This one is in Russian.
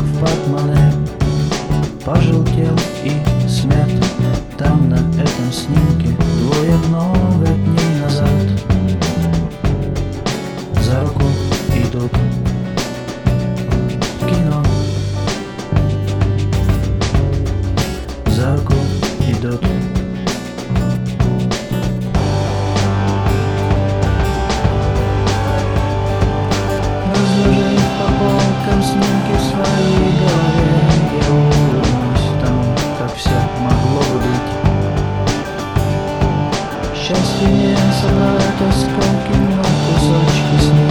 в портмоне пожелтел и смят. Там на этом снимке двое много дней назад за руку идут в кино. За руку идут. Разложив по полкам снимки в своей голове, я улыбнусь тому, как все могло бы быть. Счастье не собрать осколки, но кусочки снега.